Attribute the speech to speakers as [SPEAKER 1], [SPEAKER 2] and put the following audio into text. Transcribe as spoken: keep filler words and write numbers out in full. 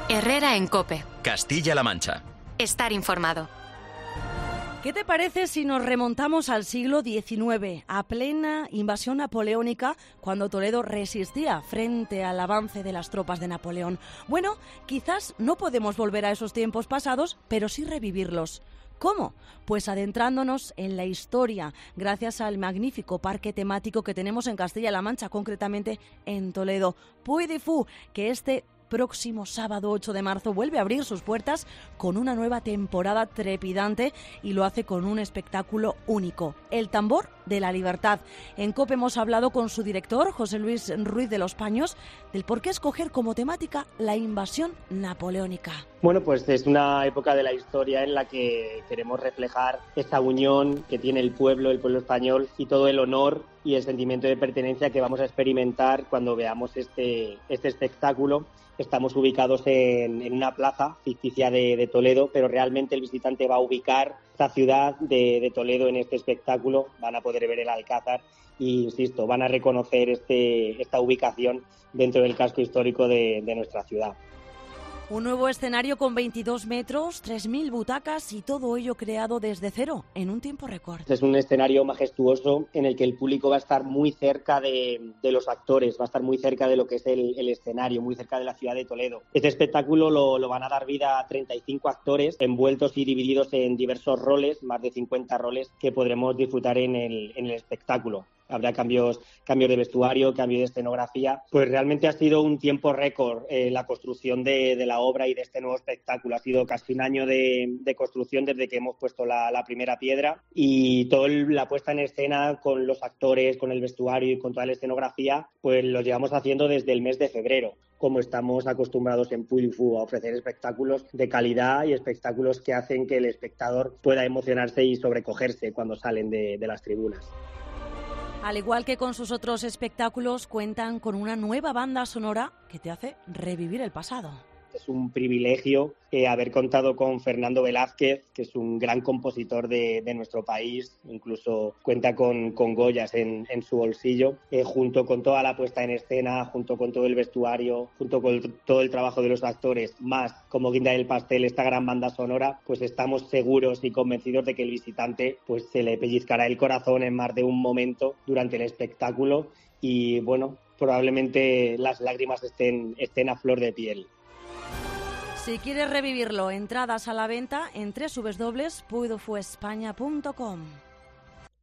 [SPEAKER 1] Herrera en COPE.
[SPEAKER 2] Castilla-La Mancha.
[SPEAKER 1] Estar informado.
[SPEAKER 3] ¿Qué te parece si nos remontamos al siglo diecinueve, a plena invasión napoleónica, cuando Toledo resistía frente al avance de las tropas de Napoleón? Bueno, quizás no podemos volver a esos tiempos pasados, pero sí revivirlos. ¿Cómo? Pues adentrándonos en la historia, gracias al magnífico parque temático que tenemos en Castilla-La Mancha, concretamente en Toledo. Puy de Fou, que este próximo sábado ocho de marzo vuelve a abrir sus puertas con una nueva temporada trepidante y lo hace con un espectáculo único, el Tambor de la Libertad. En COPE hemos hablado con su director, José Luis Ruiz de los Paños, del por qué escoger como temática la invasión napoleónica.
[SPEAKER 4] Bueno, pues es una época de la historia en la que queremos reflejar esa unión que tiene el pueblo, el pueblo español, y todo el honor y el sentimiento de pertenencia que vamos a experimentar cuando veamos este, este espectáculo. Estamos ubicados en, en una plaza ficticia de, de Toledo, pero realmente el visitante va a ubicar esta ciudad de, de Toledo en este espectáculo. Van a poder ver el Alcázar y, insisto, van a reconocer este, esta ubicación dentro del casco histórico de, de nuestra ciudad.
[SPEAKER 3] Un nuevo escenario con veintidós metros, tres mil butacas y todo ello creado desde cero, en un tiempo récord.
[SPEAKER 4] Es un escenario majestuoso en el que el público va a estar muy cerca de, de los actores, va a estar muy cerca de lo que es el, el escenario, muy cerca de la ciudad de Toledo. Este espectáculo lo, lo van a dar vida a treinta y cinco actores, envueltos y divididos en diversos roles, más de cincuenta roles que podremos disfrutar en el, en el espectáculo. Habrá cambios, cambios de vestuario, cambio de escenografía. Pues realmente ha sido un tiempo récord eh, la construcción de, de la obra y de este nuevo espectáculo. Ha sido casi un año de, de construcción desde que hemos puesto la, la primera piedra, y toda la puesta en escena con los actores, con el vestuario y con toda la escenografía, pues lo llevamos haciendo desde el mes de febrero, como estamos acostumbrados en Puy de Fou a ofrecer espectáculos de calidad y espectáculos que hacen que el espectador pueda emocionarse y sobrecogerse cuando salen de, de las tribunas.
[SPEAKER 3] Al igual que con sus otros espectáculos, cuentan con una nueva banda sonora que te hace revivir el pasado.
[SPEAKER 4] Es un privilegio eh, haber contado con Fernando Velázquez, que es un gran compositor de, de nuestro país, incluso cuenta con, con Goyas en, en su bolsillo, eh, junto con toda la puesta en escena, junto con todo el vestuario, junto con el, todo el trabajo de los actores, más como guinda del pastel esta gran banda sonora, pues estamos seguros y convencidos de que el visitante pues se le pellizcará el corazón en más de un momento durante el espectáculo y, bueno, probablemente las lágrimas estén, estén a flor de piel.
[SPEAKER 3] Si quieres revivirlo, entradas a la venta en doble u doble u doble u punto puy de fou españa punto com.